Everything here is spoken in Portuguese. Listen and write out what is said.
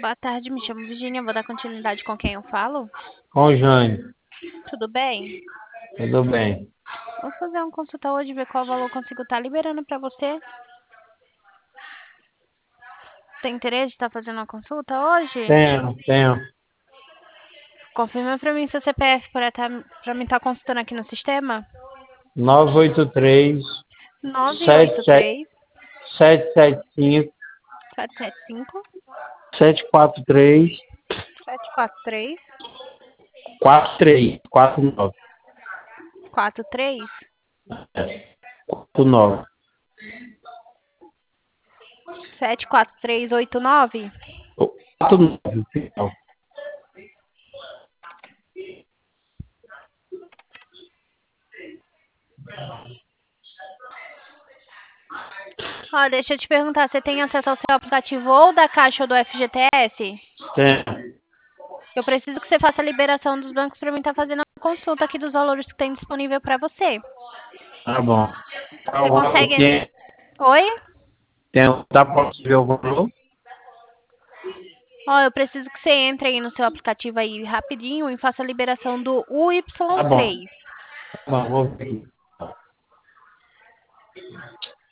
Boa tarde, me chamo Virginia, vou dar continuidade com quem eu falo. Com o Jânio. Tudo bem? Tudo bem. Vou fazer uma consulta hoje, ver qual valor eu consigo estar liberando para você. Tem interesse de estar fazendo uma consulta hoje? Tenho. Confirma para mim seu CPF para mim estar consultando aqui no sistema. 983 983 775 775 743 743 49. 43 49. 74389. 49, final. Ó, deixa eu te perguntar, você tem acesso ao seu aplicativo ou da Caixa ou do FGTS? Tenho. Eu preciso que você faça a liberação dos bancos para mim estar fazendo a consulta aqui dos valores que tem disponível para você. Tá bom. Você consegue? Tem, Oi? dá pra ver o valor? Ó, eu preciso que você entre aí no seu aplicativo aí rapidinho e faça a liberação do Tá bom. UY3. Tá bom, vou ver aqui.